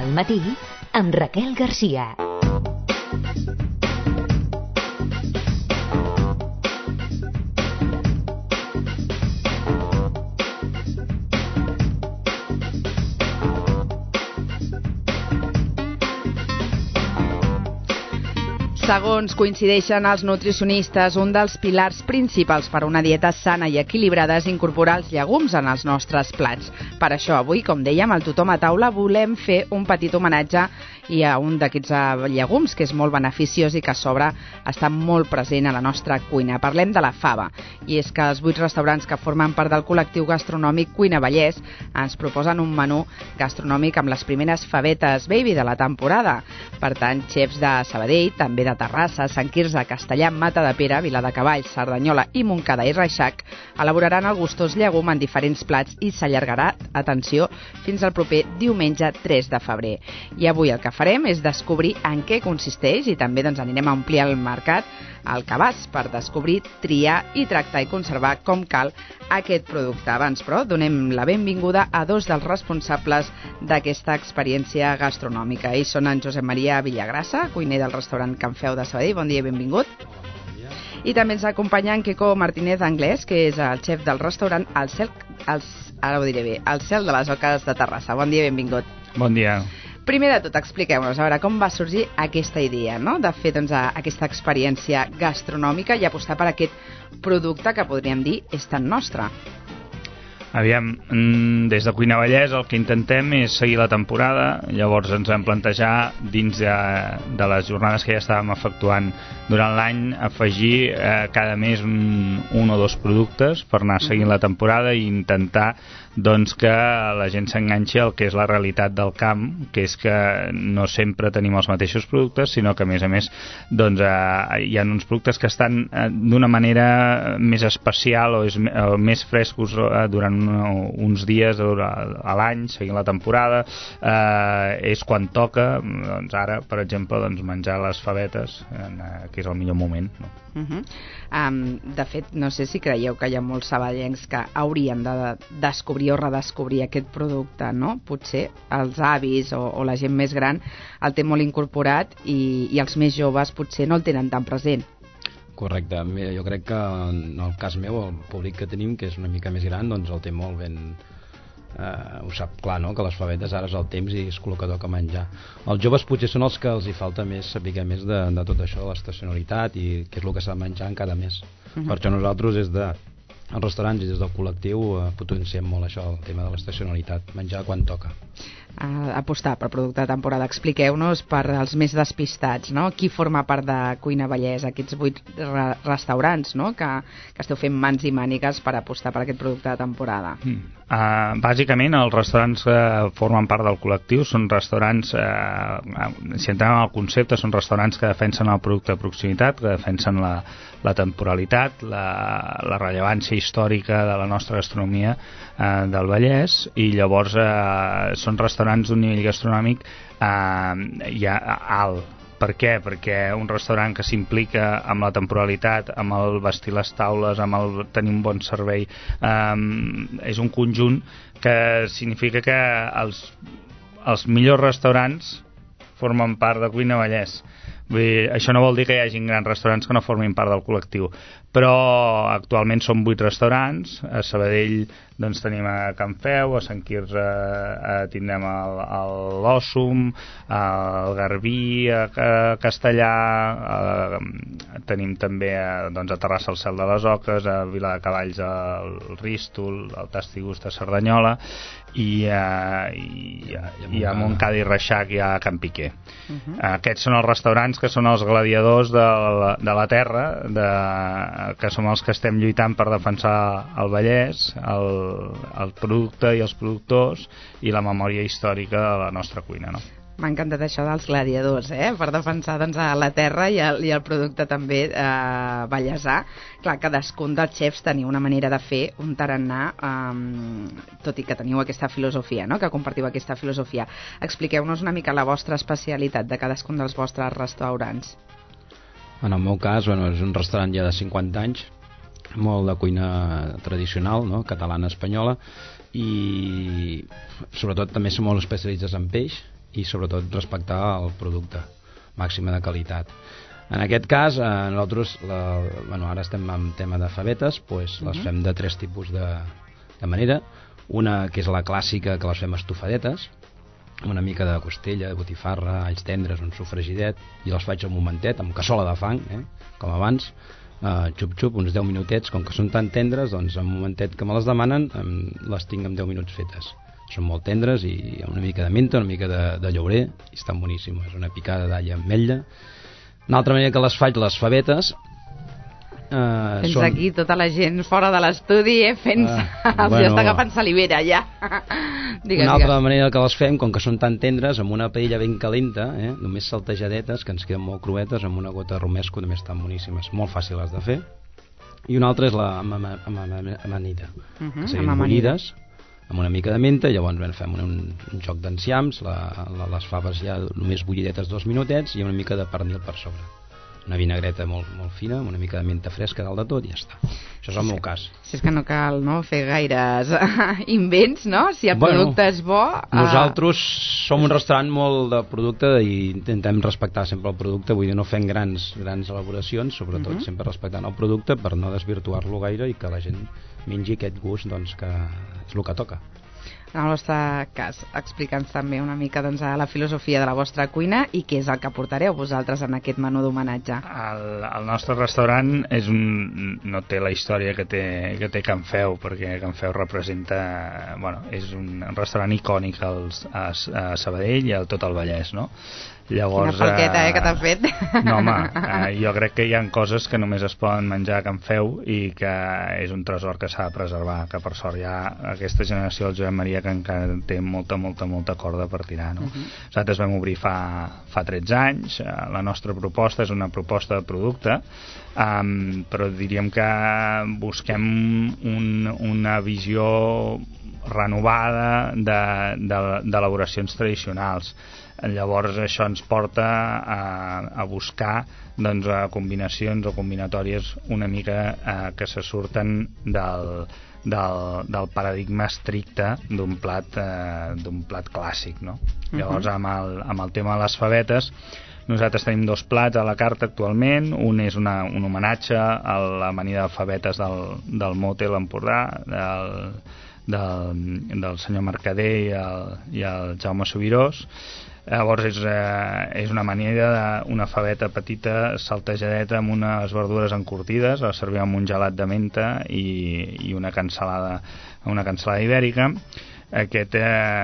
Al matí, amb Raquel Garcia. Segons coincideixen els nutricionistes, un dels pilars principals per a una dieta sana i equilibrada és incorporar els llegums en els nostres plats. Per això avui, com dèiem, al Tothom a Taula volem fer un petit homenatge a un d'aquests llegums que és molt beneficiós i que a sobre està molt present a la nostra cuina. Parlem de la fava, i és que els 8 restaurants que formen part del col·lectiu gastronòmic Cuina Vallès ens proposen un menú gastronòmic amb les primeres favetes baby de la temporada. Per tant, xefs de Sabadell, també de Terrassa, Sant Quirze, Castellà, Matadepera, Viladecavalls, Cerdanyola i Montcada i Reixac elaboraran el gustós llegum en diferents plats i s'allargarà, atenció, fins al proper diumenge 3 de febrer. I avui el que farem és descobrir en què consisteix i també anirem a omplir el mercat, el cabàs, per descobrir, triar i tractar i conservar com cal aquest producte. Abans, però, donem la benvinguda a 2 dels responsables d'aquesta experiència gastronòmica. Ells són en Josep Maria Villagrasa, cuiner del restaurant Can Feu de Sabadell. Bon dia i benvingut. I també ens acompanya en Quico Martínez Anglès, que és el xef del restaurant El Cel de les Oques de Terrassa. Bon dia i benvingut. Bon dia. Primer de tot, expliqueu-nos, a veure, com va sorgir aquesta idea, no?, de fer aquesta experiència gastronòmica i apostar per aquest producte que podríem dir és tan nostre. Aviam, des de Cuina Vallès el que intentem és seguir la temporada. Llavors ens vam plantejar, dins de les jornades que ja estàvem efectuant durant l'any, afegir cada mes un o 2 productes per anar seguint la temporada i intentar que la gent s'enganxi al que és la realitat del camp, que és que no sempre tenim els mateixos productes, sinó que a més hi ha uns productes que estan d'una manera més especial o més frescos durant uns dies a l'any, seguint la temporada. És quan toca, ara, per exemple, menjar les favetes, que és el millor moment, no? De fet, no sé si creieu que hi ha molts sabadellencs que haurien de descobrir o redescobrir aquest producte, no? Potser els avis o la gent més gran el té molt incorporat i els més joves potser no el tenen tan present. Correcte, jo crec que en el cas meu, el públic que tenim, que és una mica més gran, doncs el té molt ben... ho sap clar, no?, que les favetes ara és el temps i és el que toca menjar. Els joves potser són els que els hi falta més saber més de tot això, de l'estacionalitat i què és el que s'ha de menjar en cada mes. Per això nosaltres des dels restaurants i des del col·lectiu potenciem molt això, el tema de l'estacionalitat, menjar quan toca. Apostar per producte de temporada. Expliqueu-nos per als més despistats, no?, qui forma part de Cuina Vallès, aquests 8 restaurants, no?, que esteu fent mans i mànigues per apostar per aquest producte de temporada. Bàsicament els restaurants que formen part del col·lectiu són restaurants, si entrem en el concepte, són restaurants que defensen el producte de proximitat, que defensen la temporalitat, la rellevància històrica de la nostra gastronomia del Vallès, i llavors són restaurants d'un nivell gastronòmic ja alt. Per què? Perquè un restaurant que s'implica amb la temporalitat, amb el vestir les taules, amb el tenir un bon servei, és un conjunt que significa que els millors restaurants formen part de Cuina Vallès. Vull dir, això no vol dir que hi hagi grans restaurants que no formin part del col·lectiu, però actualment són 8 restaurants. A Sabadell tenim a Can Feu, a Sant Quirze tindrem l'Òssum, al Garbí, a Castellà, tenim també a Terrassa el Cel de les Oques, a Viladecavalls el Rístol, el Tast i Gust a Cerdanyola, i a Montcada i Reixac i a Can Piquer. Aquests són els restaurants que són els gladiadors de la terra, que som els que estem lluitant per defensar el Vallès, el producte i els productors i la memòria històrica de la nostra cuina, no? M'ha encantat això dels gladiadors, per defensar la terra i el producte també vallesà. Clar, cadascun dels xefs teniu una manera de fer, un tarannà, tot i que teniu aquesta filosofia, no?, que compartiu aquesta filosofia. Expliqueu-nos una mica la vostra especialitat de cadascun dels vostres restaurants. En el meu cas, és un restaurant ja de 50 anys, molt de cuina tradicional, no?, catalana, espanyola, i sobretot també som molt especialitzats en peix i sobretot respectar el producte, màxima de qualitat. En aquest cas, nosaltres, ara estem en tema de favetes, doncs les fem de 3 tipus de manera. Una que és la clàssica, que les fem estofadetes, amb una mica de costella, de botifarra, alls tendres, un sofregidet, i les faig un momentet, amb cassola de fang, com abans, xup-xup, uns 10 minutets. Com que són tan tendres, doncs en un momentet que me les demanen, les tinc en 10 minuts fetes. Són molt tendres i una mica de menta, una mica de llaurer, i estan boníssimes. És una picada d'all amb ametlla. Una altra manera que les faig, les favetes, Tens aquí tota la gent fora de l'estudi, ja està agafant salivera, ja. Una altra manera que les fem, com que són tan tendres, amb una paella ben calenta, només saltejadetes, que ens queden molt cruetes, amb una gota de romesco, també estan boníssimes, molt fàcils de fer. I una altra és la amanida, que serien bullides, amb una mica de menta, i llavors fem un joc d'enciams, les faves ja només bullidetes 2 minutets, i una mica de pernil per sobre. Una vinagreta molt fina, amb una mica de menta fresca dalt de tot, i ja està. Això és el meu cas. Si és que no cal fer gaires invents, no? Si el producte és bo... Nosaltres som un restaurant molt de producte i intentem respectar sempre el producte, vull dir, no fem grans elaboracions, sobretot sempre respectant el producte per no desvirtuar-lo gaire i que la gent mengi aquest gust, doncs, que és el que toca. En el vostre cas, explica'ns també una mica la filosofia de la vostra cuina i què és el que portareu vosaltres en aquest menú d'homenatge. El nostre restaurant no té la història que té Can Feu, perquè Can Feu representa... és un restaurant icònic a Sabadell i a tot el Vallès, no? Llavors, quina falqueta, que t'ha fet. No, home, jo crec que hi ha coses que només es poden menjar a Can Feu i que és un tresor que s'ha de preservar, que per sort hi ha aquesta generació del Josep Maria que encara té molta corda per tirar, no? Nosaltres vam obrir fa 13 anys, la nostra proposta és una proposta de producte, però diríem que busquem una visió renovada d'elaboracions tradicionals. Llavors això ens porta a buscar combinacions o combinatòries una mica que se surten del paradigma estricte d'un plat clàssic, no? Llavors amb el tema de les favetes nosaltres tenim 2 plats a la carta actualment. Un és un homenatge a l'amanida de favetes del Mote, l'Empordà, del senyor Mercader i el Jaume Subirós. Llavors és una amanida, una faveta petita saltejadeta amb unes verdures encurtides, la servim amb un gelat de menta i una cansalada ibèrica. Aquest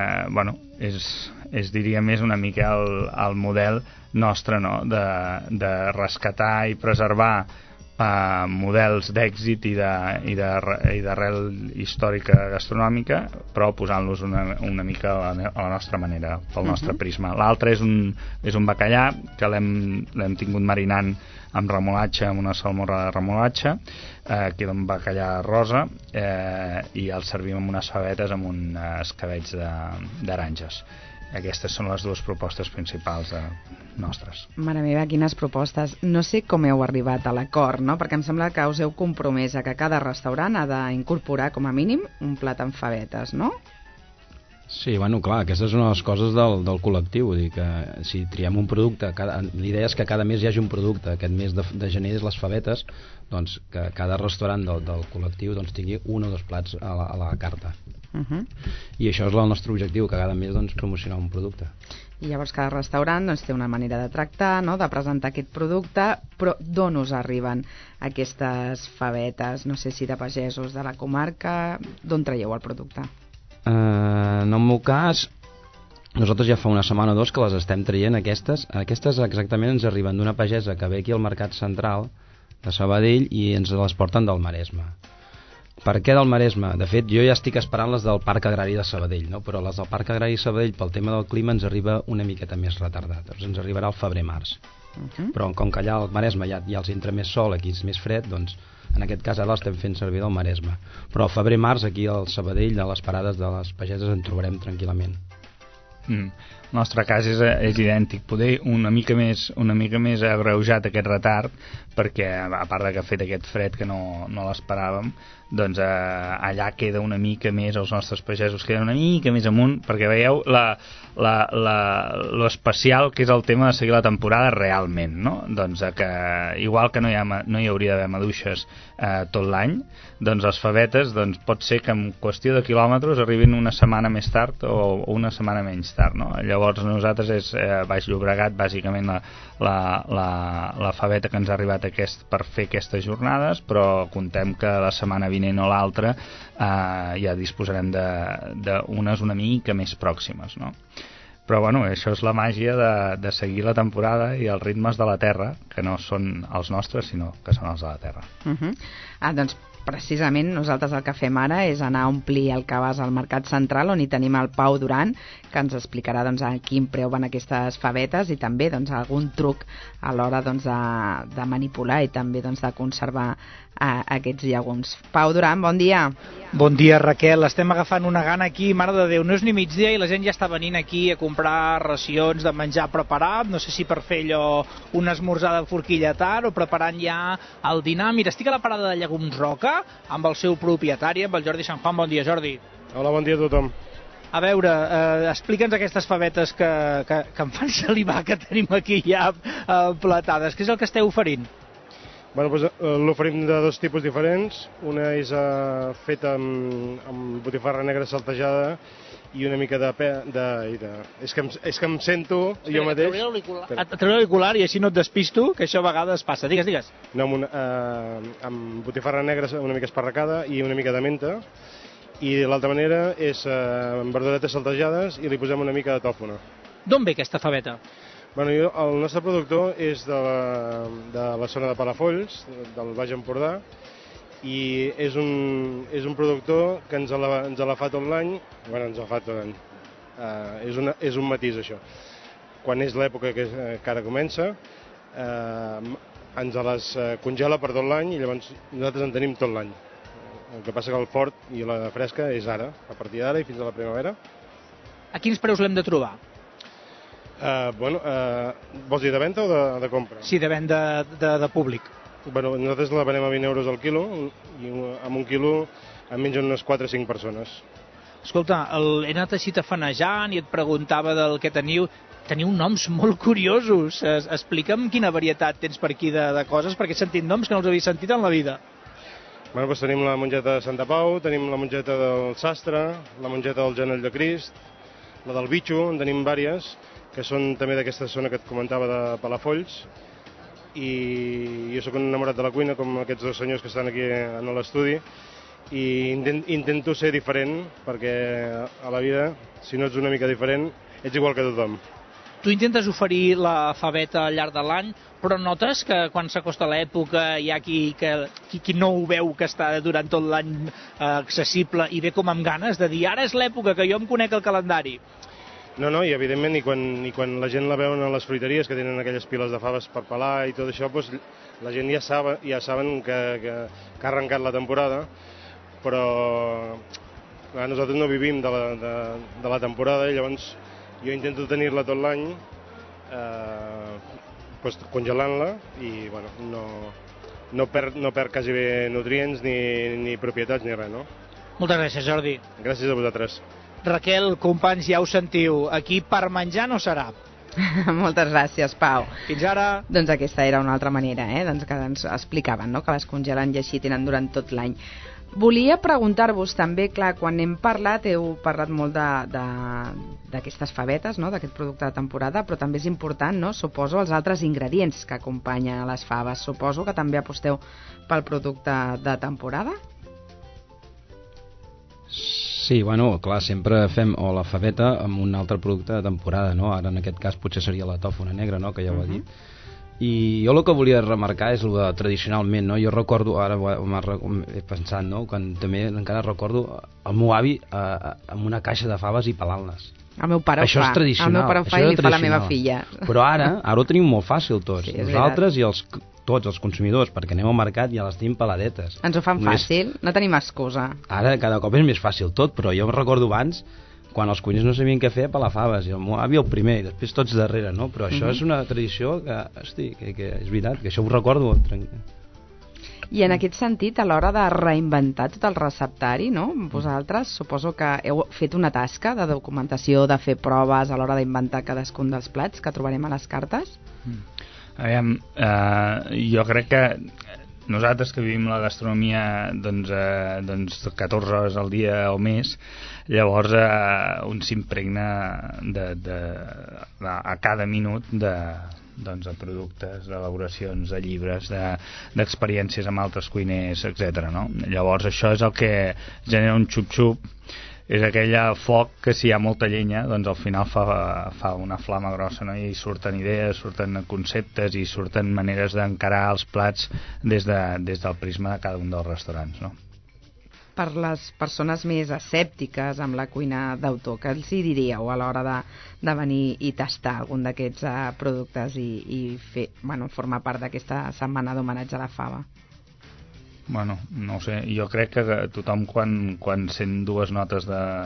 diria més una mica el model nostre, no? De rescatar i preservar models d'èxit i d'arrel històrica gastronòmica, però posant-los una mica a la nostra manera, pel nostre prisma. L'altre és un bacallà que l'hem tingut marinant amb remolatge, amb una salmorra de remolatge, que és un bacallà rosa, i el servim amb unes favetes amb uns escabells d'aranges. Aquestes són les 2 propostes principals nostres. Mare meva, quines propostes. No sé com heu arribat a l'acord, no? Perquè em sembla que us heu compromès a que cada restaurant ha d'incorporar com a mínim un plat amb favetes, no? Sí, clar, aquesta és una de les coses del col·lectiu, vull dir que si triem un producte, l'idea és que cada mes hi hagi un producte. Aquest mes de gener és les favetes, doncs que cada restaurant del col·lectiu tingui 1 o 2 plats a la carta. I això és el nostre objectiu, que cada mes promocionar un producte. I llavors cada restaurant té una manera de tractar, no? De presentar aquest producte, però d'on us arriben aquestes favetes? No sé si de pagesos de la comarca, d'on traieu el producte? En el meu cas, nosaltres ja fa una setmana o 2 que les estem traient. Aquestes exactament ens arriben d'una pagesa que ve aquí al Mercat Central de Sabadell i ens les porten del Maresme. Per què del Maresme? De fet, jo ja estic esperant les del Parc Agrari de Sabadell, no? Però les del Parc Agrari de Sabadell, pel tema del clima, ens arriba una miqueta més retardat. Ens arribarà al febrer-març. Però com que allà al Maresme ja els entra més sol, aquí és més fred, doncs en aquest cas ara l'estem fent servir del Maresme. Però al febrer-març aquí al Sabadell, a les parades de les pageses, en trobarem tranquil·lament. el nostre cas és idèntic, poder una mica més agreujat aquest retard, perquè a part de que ha fet aquest fred que no l'esperàvem, doncs allà queda una mica més, els nostres pagesos queden una mica més amunt, perquè veieu l'especial que és el tema de seguir la temporada realment, no? Doncs que igual que no hi hauria d'haver maduixes tot l'any, doncs les favetes pot ser que en qüestió de quilòmetres arribin una setmana més tard o una setmana menys tard, no? Llavors nosaltres és Baix Llobregat bàsicament la faveta que ens ha arribat per fer aquestes jornades, però contem que la setmana vinent o l'altra ja disposarem d'unes una mica més pròximes, no? Però bueno, això és la màgia de seguir la temporada i els ritmes de la terra, que no són els nostres, sinó que són els de la terra. Doncs precisament nosaltres el que fem ara és anar a omplir el cabàs al Mercat Central, on hi tenim el Pau Duran, que ens explicarà a quin preu van aquestes favetes i també algun truc a l'hora de manipular i també de conservar aquests llegums. Pau Duran, bon dia. Bon dia, Raquel. Estem agafant una gana aquí, mare de Déu, no és ni migdia i la gent ja està venint aquí a comprar racions de menjar preparat, no sé si per fer allò un esmorzar de forquilla tard o preparant ja el dinar. Mira, estic a la parada de Llegums Roca amb el seu propietari, amb el Jordi Sant Juan. Bon dia, Jordi. Hola, bon dia a tothom. A veure, explica'ns aquestes favetes que em fan salivar, que tenim aquí ja platades. Què és el que esteu oferint? Bueno, doncs l'oferim de dos tipus diferents. Una és feta amb botifarra negra saltejada i una mica És que em sento jo mateix... Treu l'auricular i així no et despisto, que això a vegades passa. Digues. No, amb botifarra negra una mica esparracada i una mica de menta. I l'altra manera és amb verduretes saltejades i li posem una mica de tòfona. D'on ve aquesta faveta? Bueno, el nostre productor és de la zona de Palafolls, del Baix Empordà, i és un productor que ens la fa tot l'any. Bueno, ens la fa tot l'any. És un matís, això. Quan és l'època que ara comença, ens les congela per tot l'any i llavors nosaltres en tenim tot l'any. El que passa que el fort i la fresca és ara, a partir d'ara i fins a la primavera. A quins preus l'hem de trobar? Vols dir de venda o de compra? Sí, de venda de públic. Bueno, nosaltres la venem a 20 euros al quilo i amb un quilo en mengen unes 4 o 5 persones. Escolta, he anat així tafanejant i et preguntava del que teniu. Teniu noms molt curiosos. Explica'm quina varietat tens per aquí de coses, perquè he sentit noms que no els havia sentit en la vida. Bueno, doncs tenim la mongeta de Santa Pau, tenim la mongeta del Sastre, la mongeta del Genoll de Crist, la del Bitxo, en tenim vàries, que són també d'aquesta zona que et comentava de Palafolls, i jo sóc un enamorat de la cuina, com aquests dos senyors que estan aquí en l'estudi, i intento ser diferent, perquè a la vida, si no ets una mica diferent, ets igual que tothom. Tu intentes oferir la faveta al llarg de l'any, però notes que quan s'acosta l'època hi ha qui no ho veu, que està durant tot l'any accessible i ve com amb ganes de dir ara és l'època que jo em conec el calendari? No, i evidentment, i quan la gent la veuen a les fruiteries, que tenen aquelles piles de faves per pelar i tot això, doncs la gent ja saben que ha arrencat la temporada, però nosaltres no vivim de la temporada i llavors jo intento tenir-la tot l'any congelant-la i no perd quasi bé nutrients ni propietats ni res, no? Moltes gràcies, Jordi. Gràcies a vosaltres. Raquel, companys, ja ho sentiu, aquí per menjar no serà. Moltes gràcies, Pau. Fins ara. Doncs aquesta era una altra manera, que ens explicaven, no? Que les congelen i així tenen durant tot l'any. Volia preguntar-vos també, clar, quan heu parlat molt d'aquestes favetes, no? D'aquest producte de temporada, però també és important, no? Suposo, els altres ingredients que acompanyen a les faves. Suposo que també aposteu pel producte de temporada? Sí, bueno, clar, sempre fem o la faveta amb un altre producte de temporada, no? Ara en aquest cas potser seria la tòfona negra, no? Que ja ho he dit. I jo el que volia remarcar és el de tradicionalment, no? Jo recordo, ara he pensat, no? Quan també encara recordo el meu avi amb una caixa de faves i pelant-les. El meu pare això ho fa. És tradicional. El meu pare ho fa i li fa la meva filla. Però ara ho tenim molt fàcil tots. Sí, nosaltres i tots els consumidors, perquè anem al mercat i ja les tenim peladetes. Ens ho fan fàcil, no tenim excusa. Ara cada cop és més fàcil tot, però jo recordo abans, quan els cuiners no sabien què fer, palafaves, i el meu avi el primer, i després tots darrere, no? Però això és una tradició que, hosti, que és veritat, que això ho recordo. I en aquest sentit, a l'hora de reinventar tot el receptari, no? Vosaltres suposo que heu fet una tasca de documentació, de fer proves a l'hora d'inventar cadascun dels plats que trobarem a les cartes? Aviam, jo crec que nosaltres que vivim la gastronomia doncs 14 hores al dia o més, llavors un s'impregna a cada minut de productes, d'elaboracions, de llibres, d'experiències amb altres cuiners, etc. No? Llavors això és el que genera un xup-xup, és aquell foc que si hi ha molta llenya doncs al final fa una flama grossa, no? I surten idees, surten conceptes i surten maneres d'encarar els plats des del prisma de cada un dels restaurants, no? Per les persones més escèptiques amb la cuina d'autor, què els hi diríeu a l'hora de venir i tastar algun d'aquests productes i formar part d'aquesta setmana d'homenatge a la fava? Bueno, no ho sé, jo crec que tothom quan sent dues notes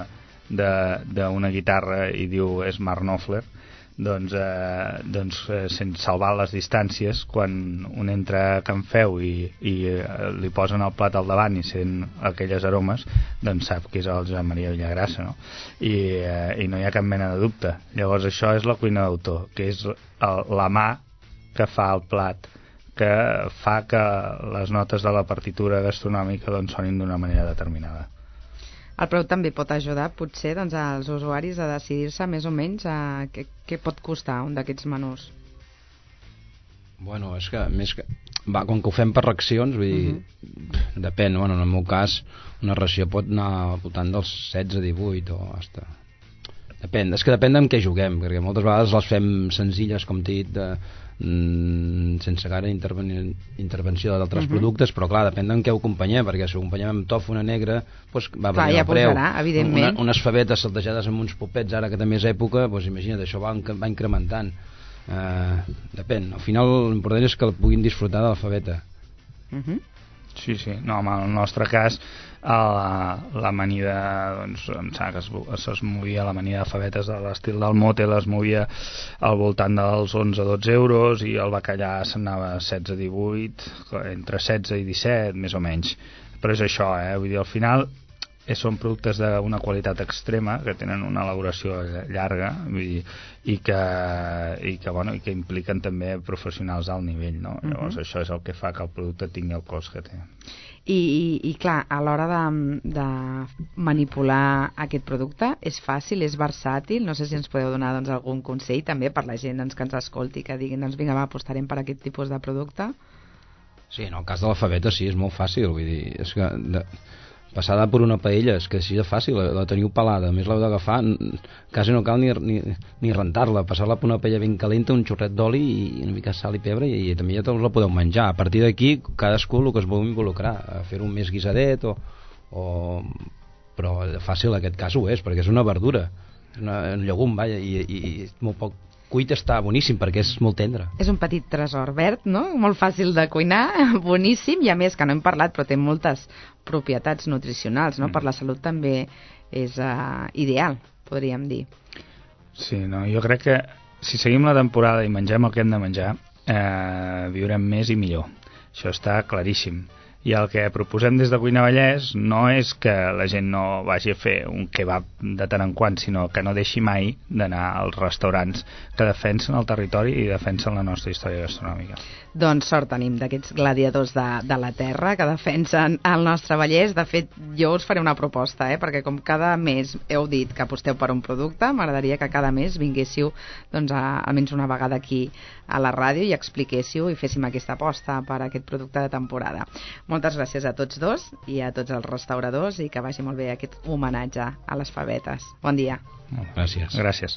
d'una guitarra i diu és Mark Knopfler, doncs sense salvar les distàncies, quan un entra a Can Feu i li posen el plat al davant i sent aquelles aromes, doncs sap que és el Josep Maria Villagrassa, no? I no hi ha cap mena de dubte. Llavors això és la cuina d'autor, que és la mà que fa el plat, que fa que les notes de la partitura gastronòmica doncs sonin d'una manera determinada. El preu també pot ajudar potser doncs, als usuaris a decidir-se més o menys què pot costar un d'aquests menús. Bueno, és que com que ho fem per racions, vull dir, depèn, bueno, en el meu cas una ració pot anar al voltant dels 16-18 o hasta... Depèn, és que depèn d'en què juguem, perquè moltes vegades les fem senzilles, com t'he dit, sense gaire intervenció d'altres productes, però clar, depèn d'en què ho acompanyem, perquè si ho acompanyem amb tòfona negra doncs va venir el preu. Posarà, evidentment. Unes favetes saltejades amb uns popets, ara que també és època, doncs imagina't, això va incrementant. Depèn, al final l'important és que puguin disfrutar de la faveta. Sí, no, en el nostre cas l'amanida doncs, em sembla que es movia l'amanida de favetes de l'estil del motel, es movia al voltant dels 11-12 euros i el bacallà s'anava a 16-18, entre 16 i 17 més o menys, però és això, vull dir, al final són productes d'una qualitat extrema que tenen una elaboració llarga i que impliquen també professionals d'alt nivell, no? Llavors això és el que fa que el producte tingui el cost que té. I clar, a l'hora de manipular aquest producte és fàcil, és versàtil, no sé si ens podeu donar doncs, algun consell també per la gent doncs, que ens escolti, que diguin doncs vinga va, apostarem per aquest tipus de producte. Sí, en el cas de la faveta sí, és molt fàcil, vull dir, és que passada per una paella, és que així de fàcil, la teniu pelada, a més l'heu d'agafar, quasi no cal ni rentar-la, passar-la per una paella ben calenta, un xorret d'oli i una mica sal i pebre i també ja la podeu menjar. A partir d'aquí, cadascú el que es vol involucrar, a fer-ho més guisadet però fàcil en aquest cas ho és, perquè és una verdura, és un llegum, vaja, i molt poc cuit està boníssim perquè és molt tendre. És un petit tresor verd, no? Molt fàcil de cuinar, boníssim, i a més que no hem parlat però té moltes propietats nutricionals, no? Per la salut també és ideal, podríem dir. Sí, no, jo crec que si seguim la temporada i mengem el que hem de menjar, viurem més i millor. Això està claríssim. I el que proposem des de Cuina Vallès no és que la gent no vagi a fer un kebab de tant en quant, sinó que no deixi mai d'anar als restaurants que defensen el territori i defensen la nostra història gastronòmica. Doncs sort tenim d'aquests gladiadors de la terra que defensen el nostre Vallès. De fet, jo us faré una proposta, perquè com cada mes heu dit que aposteu per un producte, m'agradaria que cada mes vinguéssiu doncs, almenys una vegada aquí a la ràdio i expliquéssiu i féssim aquesta aposta per aquest producte de temporada. Moltes gràcies a tots dos i a tots els restauradors i que vagi molt bé aquest homenatge a les favetes. Bon dia. Gràcies. Gràcies.